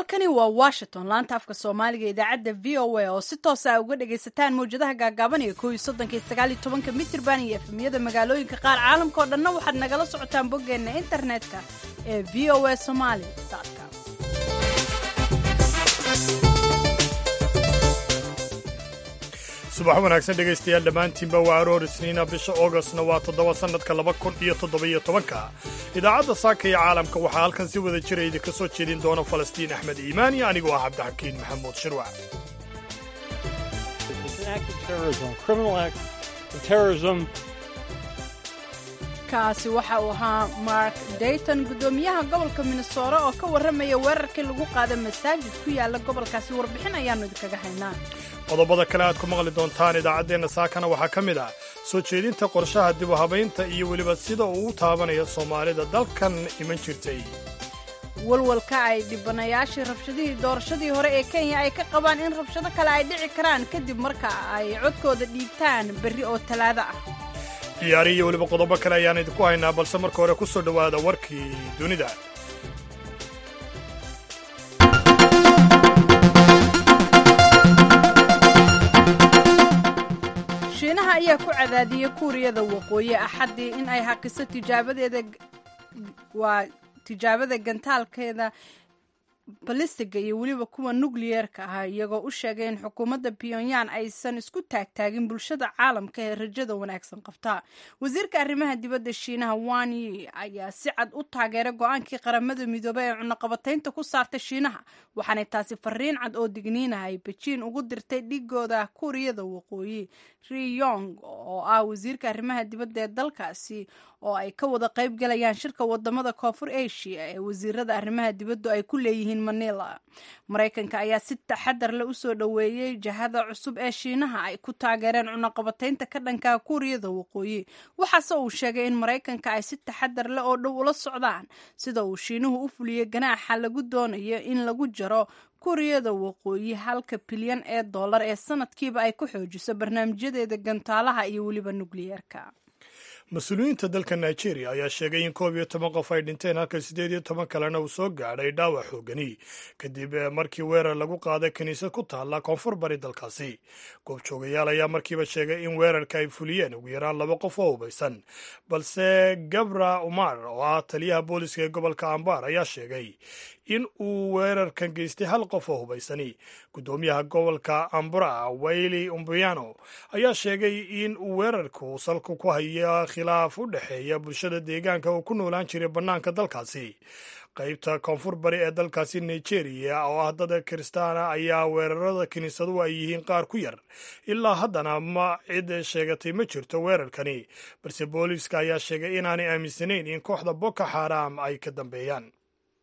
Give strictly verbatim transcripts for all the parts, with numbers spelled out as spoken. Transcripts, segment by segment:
halkani waa Washington laanta afka Soomaaliga idaacadda V O A oo si toos ah uga dhagaysataan mowjadaha gaagaaban ee kow iyo soddon iyo sagaal iyo toban mitir iyo efemyada magaalooyinka qaar caalamka oo dhan waxaad nagala socotaan boggeena internetka ee v o a somali dot com. subax wanaagsan dhegaystayaal dhammaantiinba waa aroor isniina bisha oogostna waa toddoba sannadka laba kun iyo toddoba-iyo tobanka idaacadda saaka iyo caalamka waxaa halkan si wada jira idinka soo jeedin doona falastiin axmed iimaan iyo anigoo ah cabdixakiin maxamuud shirwac. kaasi waxa uu ahaa mark dayton guddoomiyaha gobolka minnesota oo ka warramaya weerarkii lagu qaaday masaajid ku yaala gobolkaasi warbixin ayaannu idinkaga haynaa. qodobada kale aad ku maqli doontaan idaacaddeenna saakana waxaa ka mid ah soo jeedinta qorshaha dib u habaynta iyo weliba sida uu u taabanayo soomaalida dalkan iman jirtay. walwalka ay dhibanayaashii rabshadihii doorashadii hore ee kenya ay ka qabaan in rabshado kale ay dhici karaan kadib marka ay codkooda dhiibtaan berri oo talaado ah. ciyaari iyo weliba qodobo kale ayaan idinku haynaa balse marka hore ku soo dhowaada warkii dunida. shiinaha ayaa ku cadaadiyey kuuriyada waqooyi axaddii in ay haqiso tijaabadeeda waa tijaabada gantaalkeeda balistiga iyo weliba kuwa nukliyeerka ah iyagoo u sheegay in xukuumadda pyongyang aysan isku taagtaagin bulshada caalamka ee rajada wanaagsan qabta. wasiirka arrimaha dibadda shiinaha Wang Yi ayaa si cad u taageeray go-aankii qaramada midoobay ee cunaqabataynta ku saartay shiinaha waxaanay taasi fariin cad oo digniinaha ay bejiin ugu dirtay dhigooda kuuriyada waqooyi Ri Yong oo ah wasiirka arrimaha dibadda ee dalkaasi oo ay ka wada qayb galayaan shirka wadamada koonfur Asia ee wasiirada arrimaha dibaddu ay ku leeyihiin Manila. Mareykanka ayaa si taxadar leh u soo dhaweeyay jahada cusub ee shiinaha ay ku taageereen cunaqabataynta ka dhanka kuuriyada waqooyi waxaase uu sheegay in Mareykanka ay si taxadar leh oo dhow ula socdaan sida uu shiinuhu u fuliyay ganaaxa lagu doonayo in lagu jaro kuuriyada waqooyi halka bilyan ee dollar ee sanadkiiba ay ku xoojiso barnaamijyadeeda gantaalaha iyo weliba nukliyeerka. mas-uuliyiinta dalka nigeria ayaa sheegay in koob iyo toban qof ay dhinteen halka siddeed iyo toban kalena uu soo gaadhay dhaawac xoogani kadib markii weerar lagu qaaday kiniisad ku taalla koonfur bari dalkaasi. goobjoogayaal ayaa markiiba sheegay in weerarka ay fuliyeen ugu yaraan laba qof oo hubaysan balse gabra umar oo ah taliyaha booliska ee gobolka ambar ayaa sheegay in uu weerarkan geystay hal qof oo hubaysani. guddoomiyaha gobolka ambra wayli umbuyano ayaa sheegay in uu weerarku salku ku haya khilaaf u dhexeeya bulshada deegaanka uu ku noolaan jiray bannaanka dalkaasi. qaybta koonfur bari ee dalkaasi nigeria oo ah dad kiristaana ayaa weerarada kiniisaduhu ay yihiin qaar ku yar ilaa haddana ma cid sheegatay ma jirto weerarkani balse booliiska ayaa sheegay inaanay aaminsanayn in kooxda boko xaram ay ka dambeeyaan.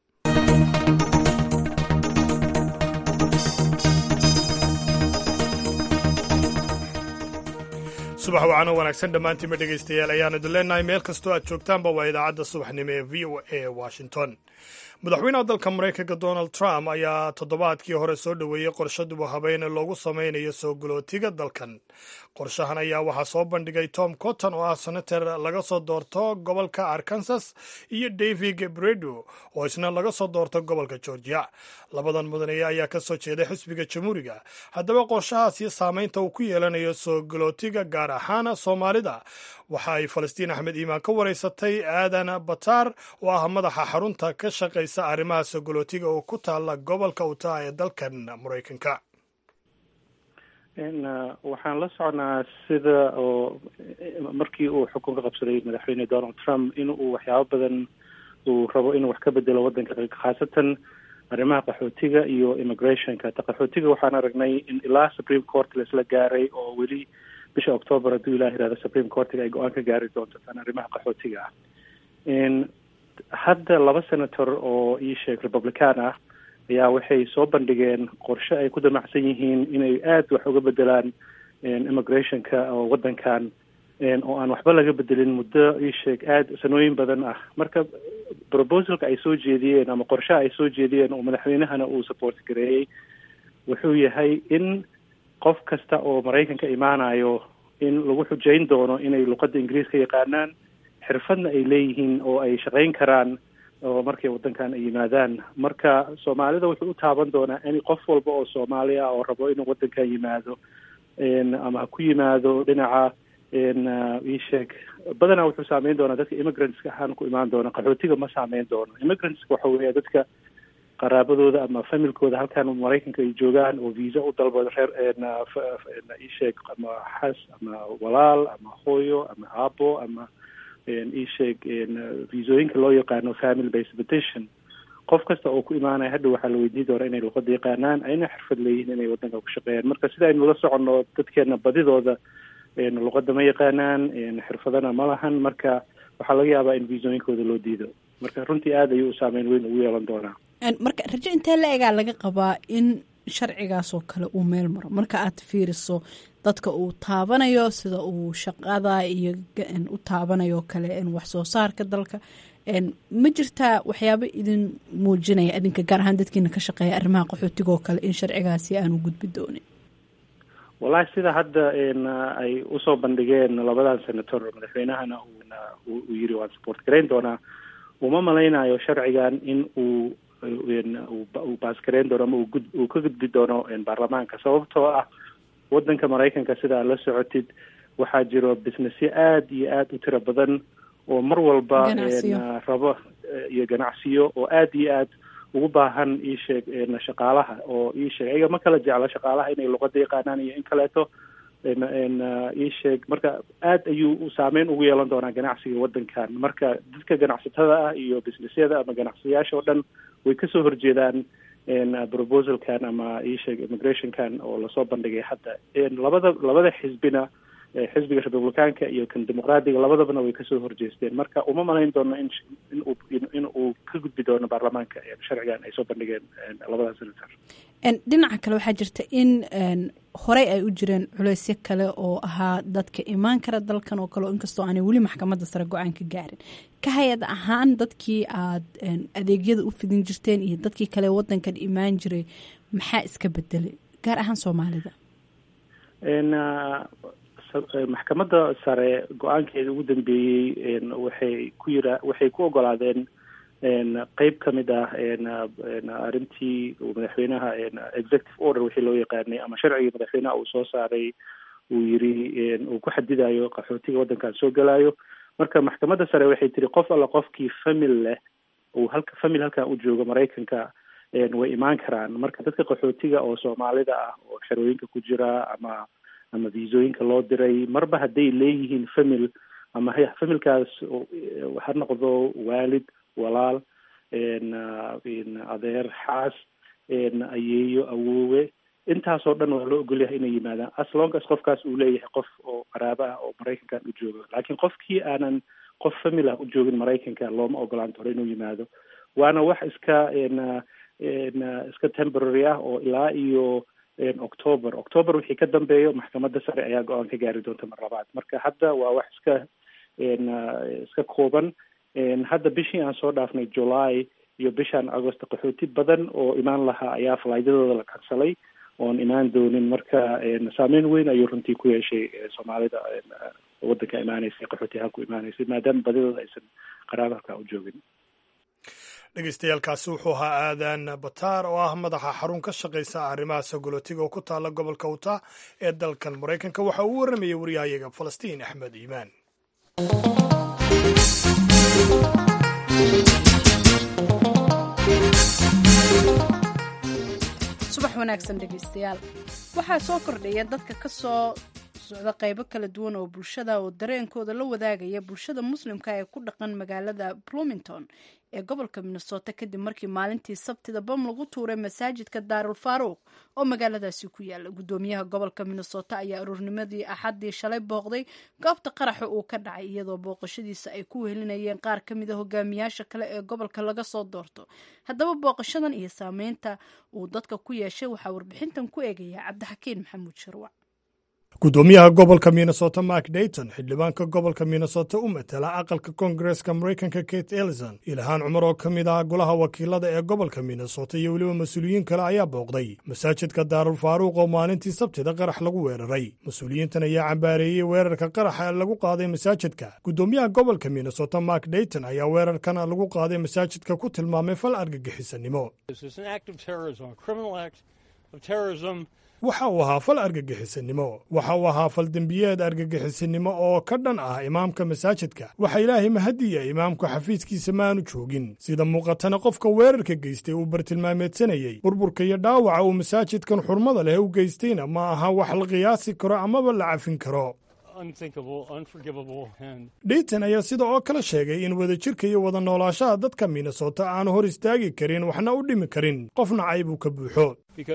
subax wacano wanaagsan dhammaantiinba dhegaystayaal ayaan idin leenahay meel kastoo aad joogtaanba waa idaacadda subaxnimo ee v o a washington. madaxweynaha dalka maraykanka donald trump ayaa toddobaadkii hore soo dhoweeyey qorshe dib u habeyn loogu sameynayo soo galootiga dalkan. qorshahan ayaa waxaa soo bandhigay tom cotton oo ah senator laga soo doorto gobolka arkansas iyo david bredo oo isna laga soo doorto gobolka georgia. labadan mudane ayaa ka soo jeeday xisbiga jamhuuriga. haddaba qorshahaasi saameynta uu ku yeelanayo soo galootiga gaar ahaan soomaalida waxa ay falastiin axmed iimaan ka waraysatay aadan bataar oo ah madaxa xarunta ka shaqaysa arrimaha soo galootiga oo ku taala gobolka utah ee dalkan maraykanka. waxaan la socnaa sida oo markii uu xukunka qabsaday madaxweyne donald trump in uu waxyaabo badan uu rabo inuu wax ka bedelo waddanka khaasatan arrimaha qaxootiga iyo immigrationka. ta qaxootiga waxaan aragnay in ilaa supreme court laisla gaaray oo weli bisha octoobar hadduu ilaah yihahdo supreme courtiga ay go-aan ka gaari doonto tan arrimaha qaxootiga ah. hadda laba senator oo ii sheeg republican ah ayaa waxay soo bandhigeen qorshe ay ku damacsan yihiin inay aada wax uga bedelaan immigrationka oo waddankan oo aan waxba laga bedelin muddo ii sheeg aada sanooyin badan ah. marka proposalka ay soo jeediyeen ama qorshaha ay soo jeediyeen oo madaxweynahana uu support gareeyey wuxuu yahay in qof kasta oo maraykanka imaanayo in lagu xujayn doono inay luqadda ingiriiska yaqaanaan xirfadna ay leeyihiin oo ay shaqayn karaan oo markay waddankan ay yimaadaan. Marka soomaalida wuxuu u taaban doonaa in qof walba oo soomaali ah oo rabo inuu waddankan yimaado ama ha ku yimaado dhinaca ii sheeg badanaa wuxuu saameyn doonaa dadka immigrantska ahaan ku imaan doona, qaxootiga ma saameyn doono. immigrantska waxa weeya dadka qaraabadooda ama familkooda halkan maraykanka ay joogaan oo visa u dalbada reer ii sheeg ama xas ama walaal ama hooyo ama aabo ama ii sheeg visooyinka loo yaqaano family based petition. qof kasta oo ku imaanaya hadda waxaa la weydiin doonaa inay luqada yaqaanaan, ayna xirfad leeyihiin inay waddanka ku shaqeeyaan. marka sida aynu la soconno dadkeena badidooda luqada ma yaqaanaan, xirfadana ma lahan, marka waxaa laga yaabaa in visooyinkooda loo diido. marka runtii aad ayuu u saameyn weyn ugu yeelan doonaa. marka rajo intee la egaa laga qabaa in sharcigaas oo kale uu meel maro marka aad fiiriso dadka uu taabanayo, sida uu shaqada iyo u taabanayo kale wax soo saarka dalka? ma jirtaa waxyaabo idin muujinaya idinka gaar ahaan dadkiina ka shaqeeya arrimaha qaxootiga oo kale in sharcigaasi aanu gudbi doonin? wallahi sida hadda ay usoo bandhigeen labadan senator, madaxweynahana uu yiri waan support garayn doonaa, uma malaynayo sharcigan in uu uu baasgareyn doono ama uu ka gudbi doono baarlamaanka, sababtoo ah waddanka maraykanka sidaa la socotid waxaa jiro businessyo aada iyo aada u tiro badan oo mar walba rabo iyo ganacsiyo oo aada iyo aad ugu baahan ii sheeg shaqaalaha oo ii sheeg ayaga ma kala jecla shaqaalaha inay luqada yaqaanaan iyo in kaleeto ii sheeg. marka aad ayuu saameyn ugu yeelan doonaa ganacsiga waddankan. marka dadka ganacsatada ah iyo businessyada ama ganacsiyaasha oo dhan way kasoo horjeedaan proposalkan ama ii sheeg immigrationkan oo lasoo bandhigay hadda. labada labada xisbina xisbiga republicaanka iyo kan dimuqraadiga labadabana way kasoo horjeesteen. marka uma malayn doono in inuu in uu ka gudbi doono baarlamaanka sharcigan ay soo bandhigeen labada senator. dhinaca kale waxaa jirta in horey ay u jireen culeysyo kale oo ahaa dadka imaan kara dalkan oo kale oo inkastoo aanay weli maxkamadda sare go-aan ka gaarin. ka hay-ad ahaan dadkii aad adeegyada u fidin jirteen iyo dadkii kale waddankan imaan jiray maxaa iska bedelay gaar ahaan soomaalida? maxkamadda sare go-aankeeda ugu dambeeyey waxay ku yira waxay ku ogolaadeen qeyb ka mid ah arrintii madaxweynaha executive order wixii loo yaqaanay ama sharcigii madaxweynaha uu soo saaray uu yiri uu ku xadidayo qaxootiga waddankan soo galayo. marka maxkamadda sare waxay tiri qof alla qofkii famil leh uu halka famil halkan u joogo maraykanka way imaan karaan. marka dadka qaxootiga oo soomaalida ah oo xerooyinka ku jira ama ama visooyinka loo diray marba hadday leeyihiin famil ama familkaas ha noqdo waalid, walaal, adeer, xaas, ayeeyo, awoowe, intaasoo dhan waa loo ogolyahay inay yimaadaan as long as qofkaas uu leeyahay qof oo qaraabo ah oo maraykankan u joogo. laakiin qofkii aanan qof famil ah u joogin maraykanka looma ogolaan doono inuu yimaado. waana wax iska iska temporary ah oo ilaa iyo october october wixii ka dambeeyo maxkamadda sare ayaa go-aan ka gaari doonta mar labaad. marka hadda waa wax iska iska kooban. hadda bishii aan soo dhaafnay july iyo bishaan agost qaxooti badan oo imaan lahaa ayaa falaydadooda la kansalay oon imaan doonin. marka saameyn weyn ayuu runtii ku yeeshay soomaalida waddanka imaanaysa qaxooti ahaan ku imaanaysay maadaama badidooda aysan qaraabo halkaa u joogin. dhegeystayaaalkaasi wuxuu ahaa aadan bataar oo ah madaxa xarun ka shaqaysa arrimaha sagolootiga oo ku taala gobolka utah ee dalkan maraykanka. waxa uu warramayay waryahayaga falastiin axmed iimaan. subax wanaagsan dhegeystayaal. waxaa soo kordhaya dadka ka soo socda qaybo kala duwan oo bulshada oo dareenkooda la wadaagaya bulshada muslimka ee ku dhaqan magaalada bloomington ee gobolka minnesota kadib markii maalintii sabtida bam lagu tuuray masaajidka daarul faaruuq oo magaaladaasi ku yaala. gudoomiyaha gobolka minnesota ayaa aroornimadii axaddii shalay booqday goobta qaraxa uu ka dhacay iyadoo booqashadiisa ay ku wehelinayeen qaar ka mid a hogaamiyaasha kale ee gobolka laga soo doorto. haddaba booqashadan iyo saameynta uu dadka ku yeeshay waxaa warbixintan ku eegaya cabdixakiin maxamuud sharwac. guddoomiyaha gobolka minnesota mark dayton, xildhibaanka gobolka minnesota u matala aqalka koongareska maraykanka kate ellison, ilhaan cumar oo ka mid ah golaha wakiilada ee gobolka minnesota iyo weliba mas-uuliyiin kale ayaa booqday masaajidka daarul faaruuq oo maalintii sabtida qarax lagu weeraray. mas-uuliyiintan ayaa cambaareeyey weerarka qaraxa lagu qaaday masaajidka. guddoomiyaha gobolka minnesota mark dayton ayaa weerarkan lagu qaaday masaajidka ku tilmaamay fal argagixisanimo. waxa uu ahaa fal argagixisanimo waxa uu ahaa fal dembiyeed argagixisanimo oo ka dhan ah imaamka masaajidka. waxa ilaahay mahadiya imaamku xafiiskiisa maanu joogin. sida muuqatana qofka weerarka geystay uu bartilmaameedsanayey burburka iyo dhaawaca uu masaajidkan xurmada leh u geystayna ma aha wax la qiyaasi karo amaba la cafin karo. dayton ayaa sida oo kale sheegay in wadajirka iyo wada noolaashaha dadka minnesota aanu hor istaagi karin waxna u dhimi karin qof nacay buu ka buuxo.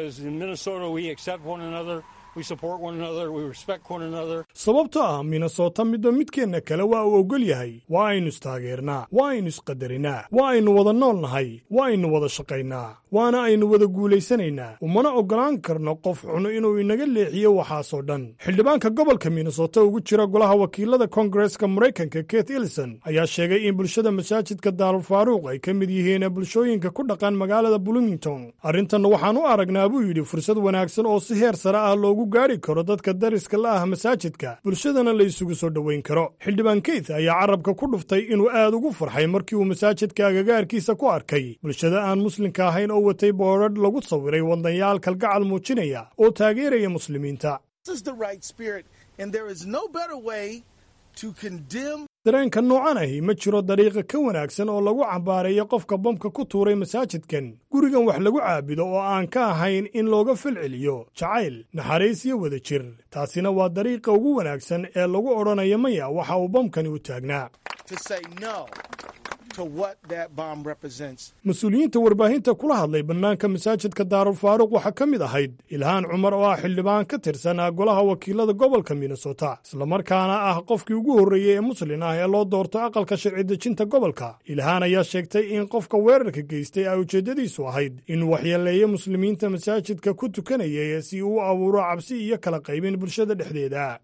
sababto ah minnesota midba midkeenna kale waa uu ogol yahay. waa aynu istaageernaa, waa aynu isqadarinaa, waa aynu wada nool nahay, waa aynu wada shaqaynaa, waana aynu wada guulaysanaynaa. umana oggolaan karno qof xuno inuu inaga leexiyo waxaasoo dhan. xildhibaanka gobolka minnesota ugu jira golaha wakiilada koongareska maraykanka kate ellison ayaa sheegay in bulshada masaajidka daarul faaruuq ay ka mid yihiin bulshooyinka ku dhaqan magaalada bloomington. arrintanna waxaan u aragnaa buu yidhi fursad wanaagsan oo si heer sare ah loogu gaari karo dadka dariska la ah masaajidka, bulshadana la isugu soo dhoweyn karo. xildhibaan keith ayaa carabka ku dhuftay inuu aad ugu farxay markii uu masaajidka agagaarkiisa ku arkay bulshada aan muslimka ahayn oo watay boodhadh lagu sawiray wadanyaal kalgacal muujinaya oo taageeraya muslimiinta. dareenka noocan ahi ma jiro dariiqa ka wanaagsan oo lagu cambaareeyo qofka bamka ku tuuray masaajidkan, gurigan wax lagu caabudo oo aan ka ahayn in looga falceliyo jacayl, naxariis iyo wada jir. taasina waa dariiqa ugu wanaagsan ee lagu odhanayo maya waxa uu bamkani u taagnaa. mas-uuliyiinta warbaahinta kula hadlay bannaanka masaajidka daarul faaruuq waxaa ka mid ahayd ilhaan cumar oo ah xildhibaan ka tirsan golaha wakiilada gobolka minnesota, islamarkaana ah qofkii ugu horreeyey ee muslin ah ee loo doorto aqalka sharci dejinta gobolka. ilhaan ayaa sheegtay in qofka weerarka geystay ay ujeeddadiisu ahayd inuu waxyeeleeyo muslimiinta masaajidka ku tukanayay si uu u abuuro cabsi iyo kala qaybin bulshada dhexdeeda.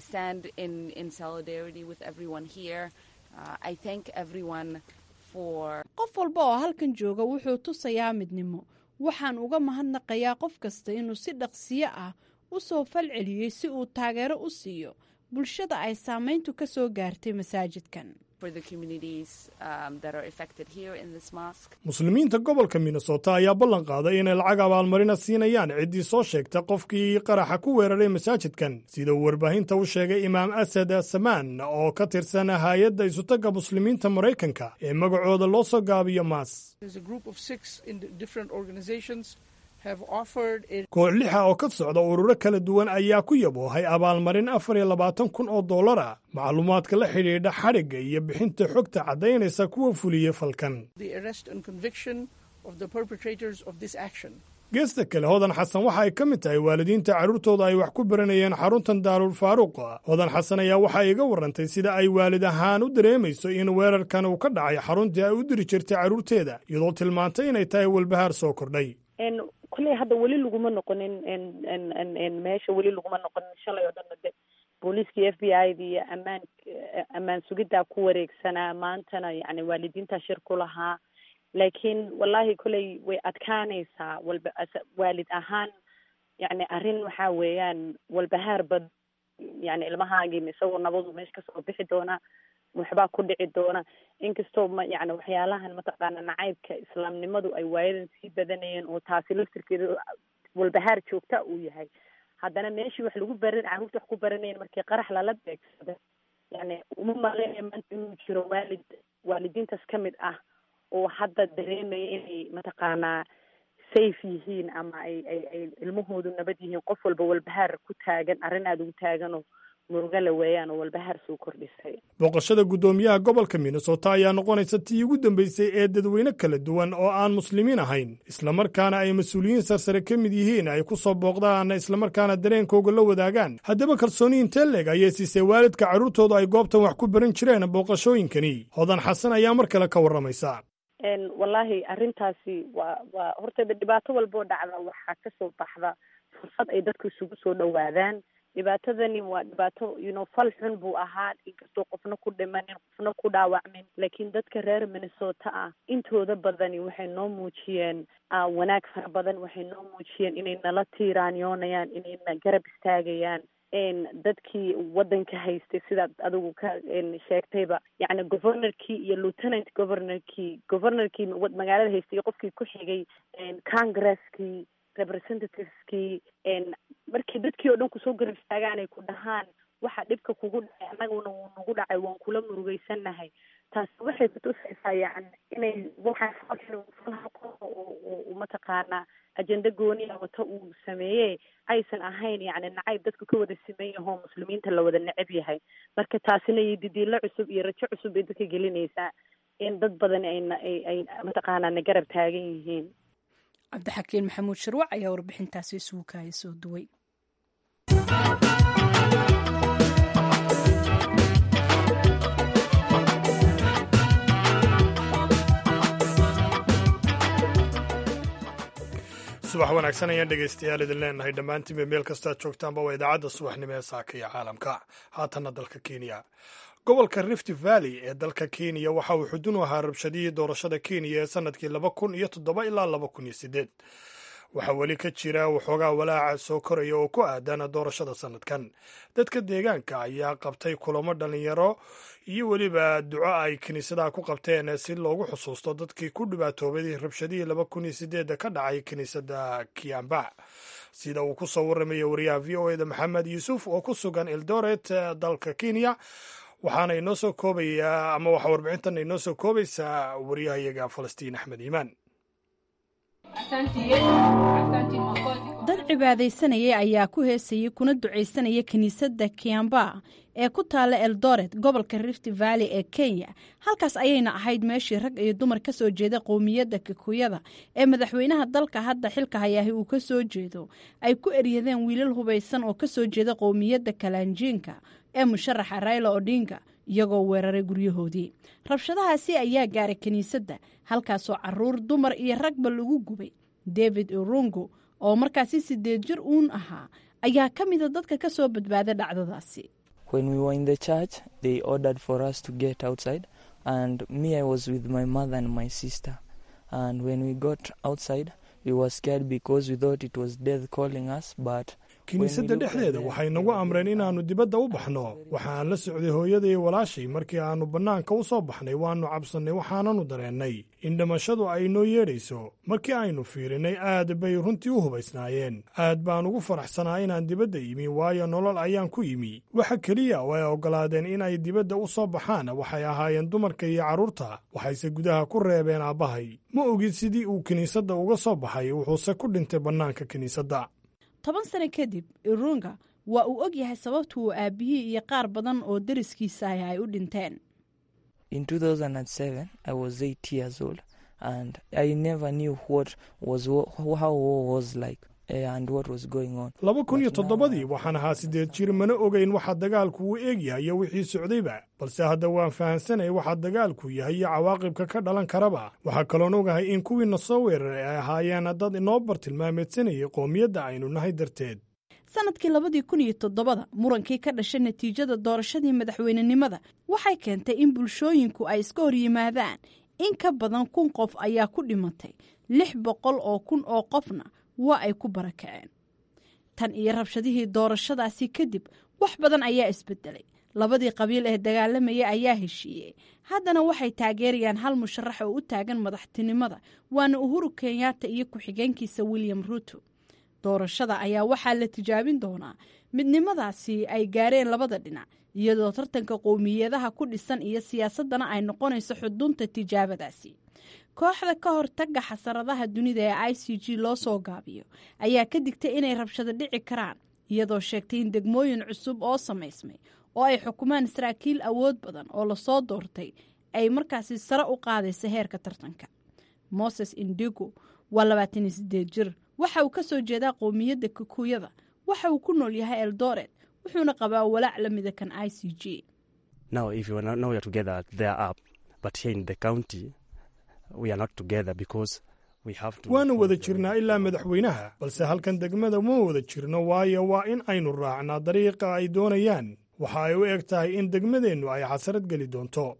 qof walba oo halkan jooga wuxuu tusayaa midnimo. waxaan uga mahadnaqayaa qof kasta inuu si dhaqsiyo ah u soo falceliyey si uu taageero u siiyo bulshada ay saamayntu ka soo gaartay masaajidkan. muslimiinta gobolka minnesota ayaa ballan qaaday inay lacag abaalmarina siinayaan ciddii soo sheegta qofkii qaraxa ku weeraray masaajidkan, sida uu warbaahinta u sheegay imaam asad samaan oo ka tirsan hay-adda isutagga muslimiinta maraykanka ee magacooda loo soo gaabiyo maas. koox lixa oo ka socda ururo kala duwan ayaa ku yaboohay abaalmarin afar iyo labaatan kun oo dollar ah macluumaadka la xidhiidha xadhigga iyo bixinta xogta caddaynaysa kuwa fuliyey falkan. geesta kale hodan xasan waxa ay ka mid tahay waalidiinta carruurtooda ay wax ku baranayeen xaruntan daarul faaruuq. hodan xasan ayaa waxa iga warrantay sida ay waalid ahaan u dareemayso in weerarkan uu ka dhacay xaruntii ay u diri jirtay carruurteeda, iyadoo tilmaantay inay tahay walbahaar soo kordhay. kulley hadda weli laguma noqonin meesha weli laguma noqonin. shalay oo dhanna de booliiskii f b i da iyo amaan ammaan sugiddaa ku wareegsanaa. maantana yani waalidiintaa shir ku lahaa. laakiin wallahi kulley way adkaanaysaa walba waalid ahaan. yani arrin waxaa weeyaan walbahaar bad yani ilmahaagii isagoo nabadu meesha kasoo bixi doona, waxbaa ku dhici doona. inkastoo ma yani waxyaalahan mataqaana nacaybka islaamnimadu ay waayadan sii badanayeen oo taasi laftirkeeda walbahaar joogta uu yahay, haddana meeshii wax lagu baran carruurta wax ku baranayeen markii qarax lala beegsada, yani uma maleeya maanta inuu jiro waalid waalidiintaas ka mid ah oo hadda dareemaya inay mataqaanaa safe yihiin ama ay ay ay ilmahoodu nabad yihiin. qof walba walbahaar ku taagan, arrin aada ugu taagan oo murugala weeyaan oo walbahaar soo kordhisay. booqashada guddoomiyaha gobolka minnesota ayaa noqonaysa tii ugu dambaysay ee dadweyne kala duwan oo aan muslimiin ahayn, islamarkaana ay mas-uuliyiin sarsare ka mid yihiin ay ku soo booqdaan islamarkaana dareenkooga la wadaagaan. haddaba kalsooni intee leeg ayay siisay waalidka carruurtooda ay goobtan wax ku baran jireen booqashooyinkani? hodan xasan ayaa mar kale ka warramaysa. wallaahi arrintaasi waa waa horta dhibaato walboo dhacda waxaa kasoo baxda fursad ay dadku isugu soo dhowaadaan. dhibaatadani waa dhibaato you know fal xun buu ahaa, inkastoo qofna ku dhimanin qofna ku dhaawacmin, laakiin dadka reer Minnesota ah intooda badani waxay noo muujiyeen uh, wanaag fara badan. Waxay noo muujiyeen inay nala tiiraanyoonayaan, inay na garab istaagayaan dadkii wadanka haystay sidaad adigu ka sheegtayba, yacni governorkii iyo lieutenant governorkii governorkii magaalada haystay iyo qofkii ku xigay congresskii representativeskii, markii dadkii oo dhan kusoo garab istaagaan ay ku dhahaan waxa dhibka kugu dhacay annaguna wuu nagu dhacay, waan kula murugeysanahay. taas waxay kutusaysaa yani inay waxaan mataqaanaa ajenda gooniya wata uu sameeyey aysan ahayn yani nacayb dadku ka wada siman yaho muslimiinta la wada necab yahay. marka taasina iyo didiilo cusub iyo rajo cusub bay dadka gelinaysaa in dad badan ay ay mataqaanaa na garab taagan yihiin. cabdixakiin maxamuud shirwac ayaa warbixintaasi isugu kaaya soo duway. subax wanaagsan ayaan dhegaystayaal idin leenahay dhammaantiinba meel kastoad joogtaanba waa idaacadda subaxnimo ee saaka iyo caalamka. haatanna dalka kenya, gobolka rift valley ee dalka kenya waxa uu xudun u ahaa rabshadihii doorashada kenya ee sanadkii laba kun iyo toddoba ilaa laba kun iyo sideed. waxaa weli ka jira waxoogaa walaaca soo koraya oo ku aadan doorashada sanadkan. dadka deegaanka ayaa qabtay kulamo dhalinyaro iyo weliba duco ay kiniisadaha ku qabteen si loogu xusuusto dadkii ku dhibaatoobay rabshadihii laba kun iyo sideed ka dhacay kiniisadda kiamba, sida uu ku soo warramaya wariyaha v o eda maxamed yuusuf oo ku sugan eldoret dalka kenya. waxaana inoo soo koobayaa ama waxaa warbixintan inoo soo koobaysaa wariyahayaga falastiin axmed iimaan. dad cibaadaysanayay ayaa ku heesayay kuna ducaysanaya kiniisadda kiamba ee ku taalla eldoret gobolka rift valley ee kenya. halkaas ayayna ahayd meeshii rag iyo dumar ka soo jeeda qowmiyadda kikuyada ee madaxweynaha dalka hadda xilka hayaahi uu ka soo jeedo ay ku eryadeen wiilal hubaysan oo ka soo jeeda qowmiyadda kalanjiinka ee musharaxa Raila Odinga iyagoo weeraray guryahoodii. rabshadahaasi ayaa gaaray kiniisadda halkaasoo caruur, dumar iyo ragba lagu gubay. David Irungu oo markaasi sideed jir uun ahaa ayaa ka mida dadka ka soo badbaaday dhacdadaasi. When we were in the church, they ordered for us to get outside, and me, I was with my mother and my sister. And when we got outside, we were scared because we thought it was death calling us, but kiniisadda dhexdeeda waxay nagu amreen inaannu dibadda u baxno. waxaan la socday hooyaday walaashay. markii aannu bannaanka u soo baxnay waannu cabsannay, waxaananu dareennay in dhimashadu ay noo yeedhayso. markii aynu fiirinay aad bay runtii u hubaysnaayeen. aad baan ugu faraxsanaa inaan dibadda yimi, waayo nolol ayaan ku yimi. waxa keliya oo ay oggolaadeen inay dibadda u soo baxaan waxay ahaayeen dumarka iyo carruurta, waxayse gudaha ku reebeen aabbahay. ma ogid sidii uu kiniisadda uga soo baxay, wuxuuse ku dhintay bannaanka kiniisadda. toban sano kadib, Irunga waa uu og yahay sababta uu aabihii iyo qaar badan oo dariskiisa ah ay u dhinteen. In two thousand seven, I was eight years old, and I never knew what was how war was like and what was going on. laba kun iyo toddobadii waxaan ahaa sideed jir, mana ogeyn waxa dagaalku uu eegyahay iyo wixii socdayba, balse hadda waan fahansanay waxa dagaalku yahay iyo cawaaqibka ka dhalan karaba. waxaa kaloon ogahay in kuwiina soo weeraray ay ahaayeen dad inoo bartilmaameedsanayay qowmiyadda aynu nahay darteed. sanadkii labadii kun iyo todobada murankii ka dhashay natiijada doorashadii madaxweynenimada waxay keentay in bulshooyinku ay iska hor yimaadaan. in ka badan kun qof ayaa ku dhimatay, lix boqol oo kun oo qofna waa ay ku barakaceen. tan iyo rabshadihii doorashadaasi kadib wax badan ayaa isbedelay. labadii qabiil ee dagaalamaya ayaa heshiiyey. haddana waxay taageerayaan hal musharax oo u taagan madaxtinimada, waana Uhuru Kenyatta iyo ku-xigeenkiisa William Ruto. doorashada ayaa waxaa la tijaabin doonaa midnimadaasi ay gaareen labada dhinac, iyadoo tartanka qowmiyadaha ku dhisan iyo siyaasadana ay noqonayso xudunta tijaabadaasi. kooxda ka hortaga xasaradaha dunida ee I C G loo soo gaabiyo ayaa ka digtay inay rabshado dhici karaan, iyadoo sheegtay in degmooyin cusub oo samaysmay oo ay xukumaan saraakiil awood badan oo lasoo doortay ay markaasi sare u qaadaysa heerka tartanka. Moses Indigo waa labaatan iyo sideed jir, waxa uu ka soo jeedaa qowmiyadda Kikuyada, waxa uu ku nool yahay Eldoret, wuxuuna qabaa walaac la mid ah kan I C G. Now if you know you're together they are up, but here in the county we are not together because waanu wada jirnaa ilaa madaxweynaha balse halkan degmada ma wada jirno waayo waa in aynu raacnaa dariiqa ay doonayaan waxa ay u eg tahay in degmadeennu ay xasarad geli doonto.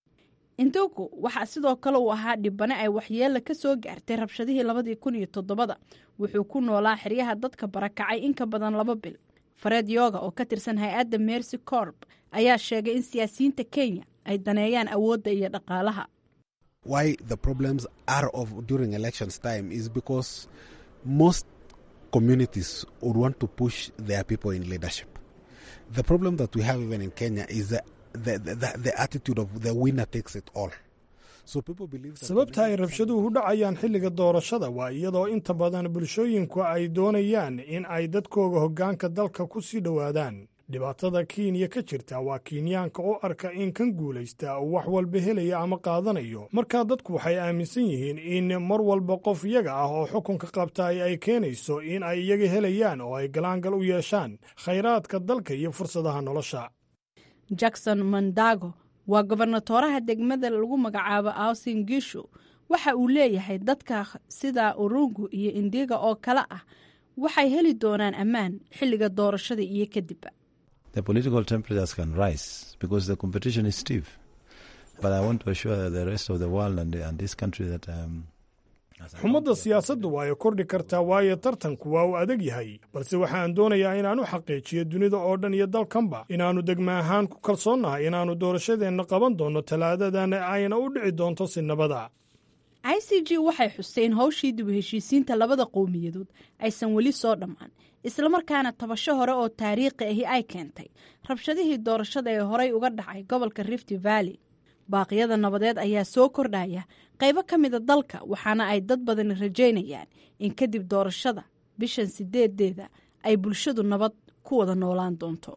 Nduku waxaa sidoo kale uu ahaa dhibane ay waxyeelo ka soo gaartay rabshadihii labadii kun iyo toddobada wuxuu ku noolaa xeryaha dadka barakacay in ka badan laba bil. Fred Yoga oo ka tirsan hay-adda Mercy Corps ayaa sheegay in siyaasiyiinta Kenya ay daneeyaan awoodda iyo dhaqaalaha. Why the problems are of during elections time is because most communities would want to push their people in leadership. The problem that we have even in Kenya is the, the, the, the attitude of the winner takes it all. So people believe that sababta ay rabshaduhu dhacayaan xilliga doorashada waa iyadoo inta badan bulshooyinku ay doonayaan in ay dadkooga hoggaanka dalka ku sii dhowaadaan. dhibaatada Kenya ka jirta waa Kenyaanka oo arka in kan guulaysta uu wax walba helaya ama qaadanayo marka dadku waxay aaminsan yihiin in mar walba qof iyaga ah oo xukunka qabta ay keenayso in ay iyaga helayaan oo ay galaangal u yeeshaan khayraadka dalka iyo fursadaha nolosha. Jackson Mandago waa gobernatoraha degmada lagu magacaabo Uasin Gishu waxa uu leeyahay dadka sida Urungu iyo Indiga oo kala ah waxay heli doonaan ammaan xilliga doorashada iyo kadib. The political temperatures can rise because the competition is stiff. But I want to assure the rest of the world and, and this country that um, xumadda siyaasaddu waa ay kordhi kartaa waayo tartanku waa uu adag yahay balse waxaan doonayaa inaanu xaqiijiyo dunida oo dhan iyo dalkanba inaannu degma ahaan ku kalsoonnahay inaannu doorashadeenna qaban doonno talaadadan ayna u dhici doonto si nabada. I C G waxay xuseen hawshii dib u heshiisiinta labada qowmiyadood aysan weli soo dhammaan isla markaana tabasho hore oo taariikhi ahi ay keentay rabshadihii doorashada ee horey uga dhacay gobolka Rift Valley. baaqyada nabadeed ayaa soo kordhaya qaybo ka mid a dalka waxaana ay dad badan rajaynayaan in kadib doorashada bishan sideedeeda ay bulshadu nabad ku wada noolaan doonto.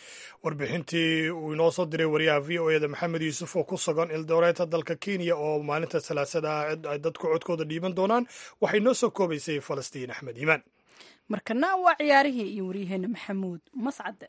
warbixintii uu inoo soo diray wariyaha V O A da Maxamed Yuusuf oo ku sugan Eldoret dalka Kenya oo maalinta salaasada ay dadku codkooda dhiiban doonaan waxay noo soo koobaysay Falastiin Axmed Iimaan. markana waa ciyaarihii iyo wariyaheena Maxamuud Mascade.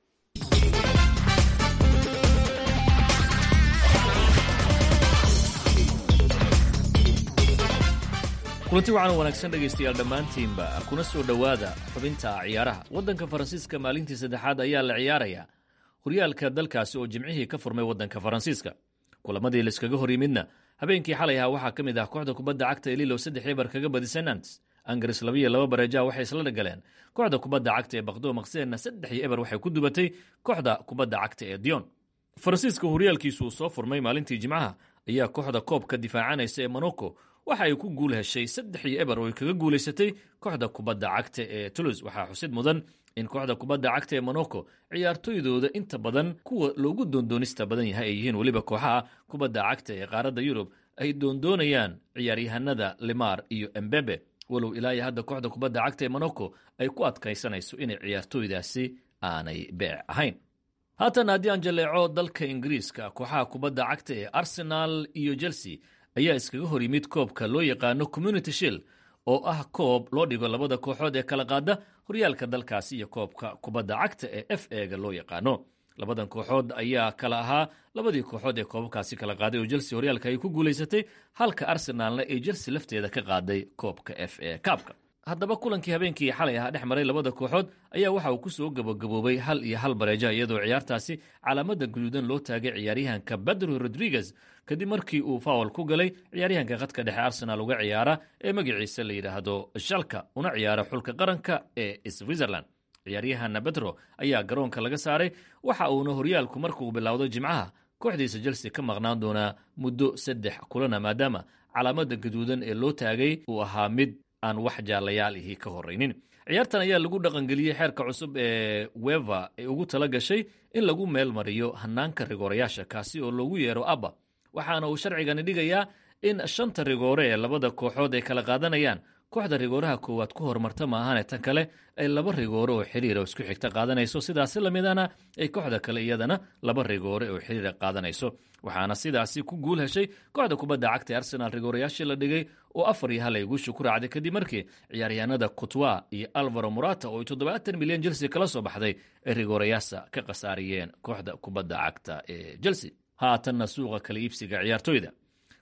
kulanti wacan wanaagsan dhegaystayaal dhammaantiinba kuna soo dhowaada xubinta ciyaaraha. waddanka faransiiska maalintii saddexaad ayaa la ciyaarayaa horyaalka dalkaasi oo jimcihii ka furmay waddanka faransiiska. kulamadii laiskaga hor yimidna habeenkii xalay ahaa waxaa ka mid ah kooxda kubadda cagta ee Lille saddex eber kaga badisay Nantes. Angers laba iyo laba bareeja waxay isla dhagaleen kooxda kubadda cagta ee Bordeaux. Marseille saddex iyo eber waxay ku dubatay kooxda kubadda cagta ee Dijon. faransiiska horyaalkiisu uu soo furmay maalintii jimcaha ayaa kooxda koobka difaacanaysa ee Monaco waxa ay ku guul heshay saddex iyo eber oo ay kaga guulaysatay kooxda kubadda cagta ee Toulouse. waxaa xusid mudan in kooxda kubadda cagta ee Monaco ciyaartoydooda inta badan kuwa loogu doondoonista badan yahay ay yihiin weliba kooxaha kubadda cagta ee qaaradda Yurub ay doondoonayaan ciyaaryahanada Lemar iyo Mbembe walow ilaa iyo hadda kooxda kubadda cagta ee Monaco ay ku adkaysanayso inay ciyaartoydaasi aanay beec ahayn. haatan haddii aan jaleeco dalka Ingiriiska kooxaha kubadda cagta ee Arsenal iyo Chelsea ayaa iskaga hor yimid koobka loo yaqaano Community Shield oo ah koob loo dhigo labada kooxood ee kala qaada horyaalka dalkaasi iyo koobka kubadda cagta ee F A-ga loo yaqaano. labadan kooxood ayaa kala ahaa labadii kooxood ee koobabkaasi kala qaaday oo Chelsea horyaalka ay ku guulaysatay halka Arsenalna ay Chelsea lafteeda ka qaaday koobka F A Cup-ka. haddaba kulankii habeenkii xalay ahaa dhex maray labada kooxood ayaa waxa uu ku soo gabagaboobay hal iyo hal bareeja iyadoo ciyaartaasi calaamada guduudan loo taagay ciyaaryahanka Pedro Rodriguez kadib markii uu foul ku galay ciyaaryahanka khadka dhexe Arsenal uga ciyaara ee magaciisa la yiraahdo Schalke una ciyaara xulka qaranka ee Switzerland. ciyaaryahanna Pedro ayaa garoonka laga saaray waxa uuna horyaalku markuu bilowdo jimcaha kooxdiisa Chelsea ka maqnaan doonaa muddo saddex kulana maadaama calaamada guduudan ee loo taagay uu ahaa mid aan wax jaalayaalihi ka horeynin. ciyaartan ayaa lagu dhaqangeliyey xeerka cusub ee UEFA ee ugu tala gashay in lagu meel mariyo hanaanka rigoorayaasha kaasi oo loogu yeero ABBA waxaana uu sharcigani dhigayaa in shanta rigoore ee labada kooxood ay kala qaadanayaan kooxda rigooraha koowaad ku horumarta maahane tan kale ay laba rigoore oo xiriir oo isku xigta qaadanayso sidaasi lamidana ay kooxda kale iyadana laba rigoore oo xiriir qaadanayso. waxaana sidaasi ku guul heshay kooxda kubadda cagta Arsenal rigoorayaashii la dhigay oo afar iyo hal ay guusha ku raacday kadib markii ciyaaryahanada Courtois iyo Alvaro Morata oo toddobaatan milyan Chelsea kala soo baxday ay rigoorayaasha ka qasaariyeen kooxda kubadda cagta ee Chelsea. haatanna suuqa kala iibsiga ciyaartoyda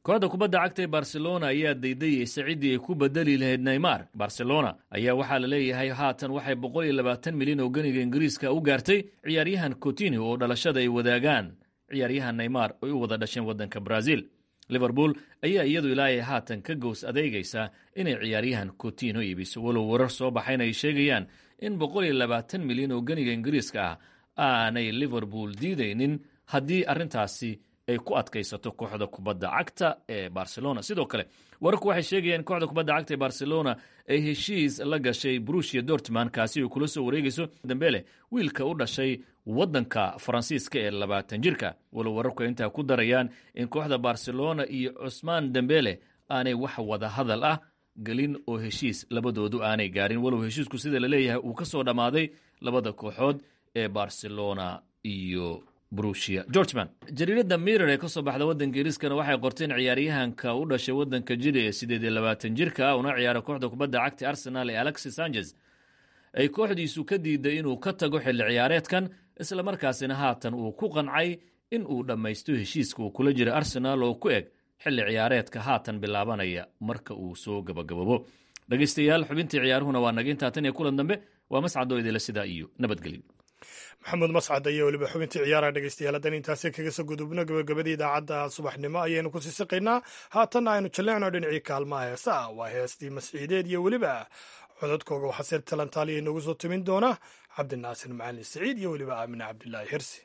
kooxda kubadda cagta ee barcelona ayaa daydayeysa ciddii ay ku bedeli lahayd neymar. barcelona ayaa waxaa la leeyahay haatan waxay boqol iyo labaatan milyan oo ganiga ingiriiska u gaartay ciyaaryahan coutinho oo dhalashada ay wadaagaan ciyaaryahan neymar ay u wada dhasheen waddanka brazil. liverpool ayaa iyadu ilaahay haatan ka gows adeegaysa inay ciyaaryahan coutinho iibiso, walow warar soo baxayna ay sheegayaan in boqol iyo labaatan milyan oo ganiga ingiriiska ah aanay liverpool diidaynin haddii arrintaasi ay ku adkaysato kooxda kubadda cagta ee barcelona. sidoo kale wararku waxay sheegayaan in kooxda kubadda cagta ee barcelona ay heshiis la gashay Borussia Dortmund kaasi oo kula soo wareegayso Dembele, wiilka u dhashay waddanka Faransiiska ee labaatan jirka. walow wararku ay intaa ku darayaan in kooxda Barcelona iyo Ousmane Dembele aanay wax wada hadal ah gelin oo heshiis labadoodu aanay gaarin, walow heshiisku sida la leeyahay uu ka soo dhammaaday labada kooxood ee Barcelona iyo Borussia Dortmund. jariirada Mirror ee ka soo baxda waddanka Ingiriiskana waxay qorteen ciyaaryahanka u dhashay waddanka Chile ee sideed iyo labaatan jirka ah una ciyaara kooxda kubadda cagta Arsenal ee Alexis Sanchez ay kooxdiisu ka diiday inuu ka tago xilli ciyaareedkan, isla markaasina haatan uu ku qancay in uu dhammaysto heshiiska uu kula jira Arsenal oo ku eg xilli ciyaareedka haatan bilaabanaya marka uu soo gabagababo. dhegaystayaal, xubintii ciyaaruhuna waa naga intaa tan iyo kulan dambe. waa mascadoo idila sidaa iyo nabadgelyo. maxamuud mascad ayaa weliba xubintii ciyaaraha dhegaystayaal haddaan intaasi kaga soo gudubno gabagabadii idaacadda subaxnimo ayaynu ku sii siqaynaa. haatanna aynu jalleecno dhinacii kaalmaha heesaa. waa heestii masciideed iyo weliba codadkooga waxaa seer talantaaliya inoogu soo timin doona cabdinaasir macalin saciid iyo weliba aamine cabdilaahi xirsi.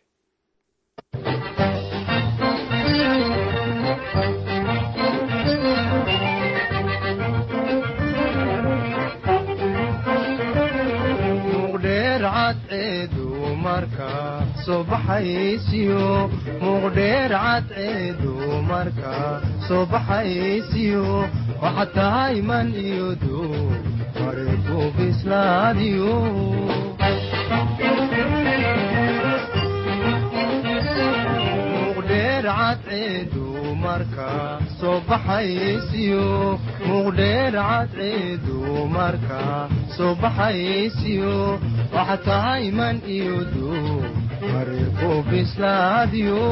marka soo baxaysiyo muqdheer cadceedu marka soo baxaysiyo waxa tahay man iyo duu mariku bislaadiyo muqdheer cadceedu marka soo baxaysiyo muqdheer cadceedu marka soo baxaysiyo waxa tahay man iyo duu mariku bislaadiyo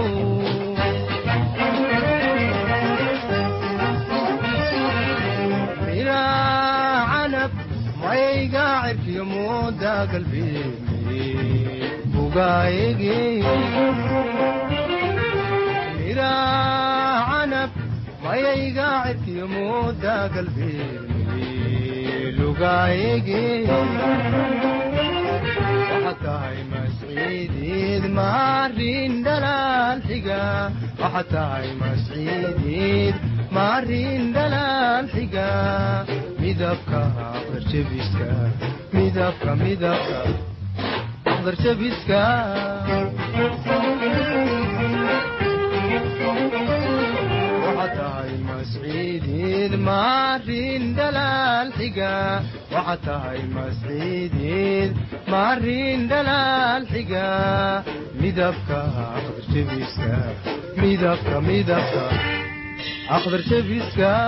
mira canab mayga cirkiyo mooda galbeeni bugaayege mira canab mayga cirkiyo mooda galbeeni lugaayege tahay masciideed maarin dhalaal xiga waxa tahay masciideed maarin dhalaal xiga midabka aqdarjabiska midabka midabka aqdarjabiska waxa tahay masciideed maarin dhalaal xiga waxa tahay masciideed maarin dhalaal xiga midabka aqdarjabiska midabka midabka aqdarjabiska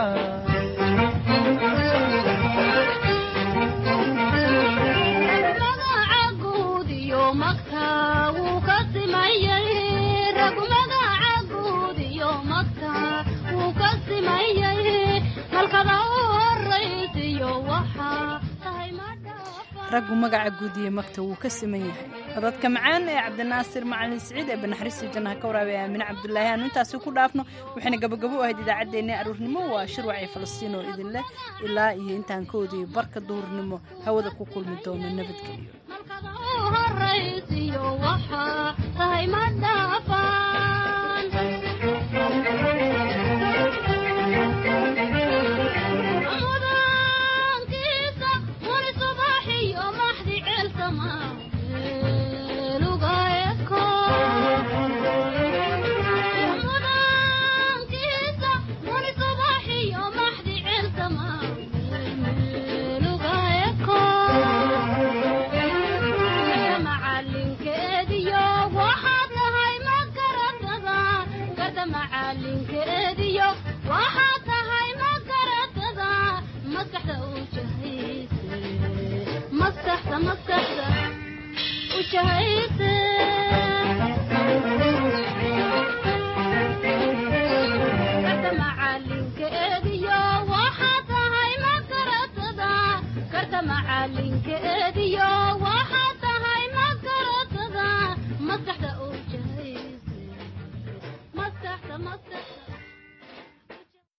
magaca guud iyo magta wuu ka simayay magaca guud iyo magta wuu ka simayay halkada u horaysiyo waxa raggu magaca guudiye magta wuu ka siman yahay. codadka macaan ee cabdinaasir macalin saciid ee banaxariista jannaha ka waraabay aamine cabdulaahi aanu intaasi ku dhaafno. waxayna gabagabo u ahayd idaacaddeenna aruurnimo. waa shirwacay falastiin oo idin leh ilaa iyo intaan ka odiyey barka duhurnimo hawada ku kulmi doono nabadgelyo.